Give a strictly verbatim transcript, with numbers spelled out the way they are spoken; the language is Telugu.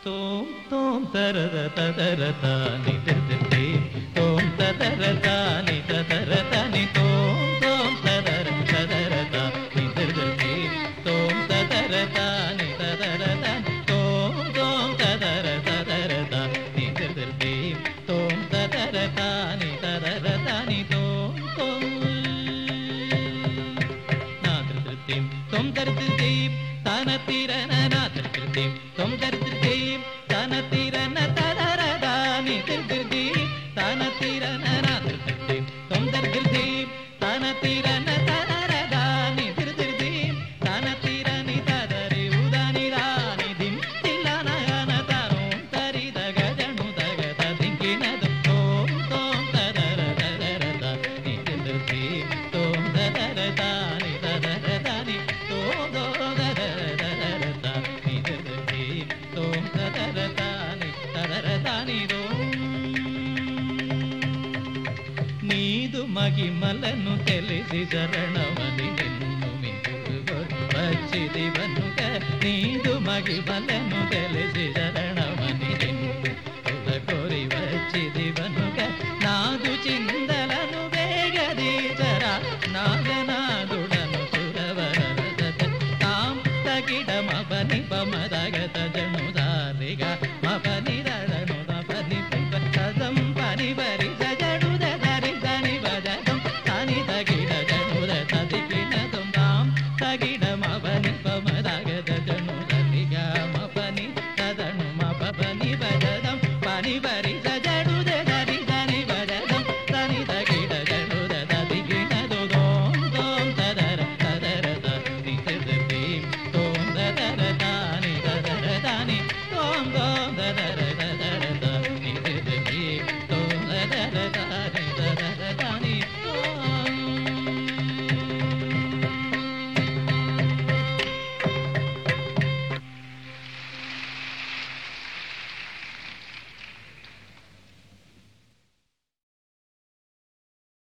తోం తోం తరద తదరత ని తిర్తిర్తి తోం తదరత ని తదరత ని తోం తోం తదర తదరత ని తిర్తిర్తి తోం తదరత ని తదరత తోం తోం తదర తదరత ని తిర్తిర్తి తోం తదరత ని తదరత ని తోం తోం నా తిర్తిర్తి తోం తిర్తిర్తి తన తిరన నా తిర్తిర్తి తోం తిర్తిర్తి తన తిరన తదరద ని తిర్తిర్తి తన తిరన నా తిర్తిర్తి తోం తిర్తిర్తి తన తిరన తదరద ని తిర్తిర్తి తన తిరని తదరి ఉదని రాని దిం తిల్లన గన తరోం తరి దగజను దగద దింకినదు తోం తోం తదర తదరద ని తిర్తిర్తి తోం తదరద ని తదరద ని తోం తోం తదర తదరద ని తిర్తిర్తి తోం తదరద ని తదరద ని తోం నీదు మహిమలను తెలిసి శరణమని నిన్ను మింగురు వచ్చిది వనుక నీదు మహిమలను తెలిసి శరణమని నిన్ను కొరి వచ్చిది వనుక నాదు చిందలను వేగదీచరా నాగనాదుడను సురవరద తాం తగిడ మపని పమదగత జనుదారిగా మపని రడను పని పదం పని వరి జడు దరి దని వదం తని తగిడ జనుద తదికినదం తాం తగిడ మపని పమదగత జనుదరిగా మపని తదను మపని వదం పని వరి జడు దరి దని వదం తని తగిడ జనుద తదికినదో దోం దోం తదర తదర ని తిర్తిర్తి తోం తదర తాని తదర తాని తోం దోం తదర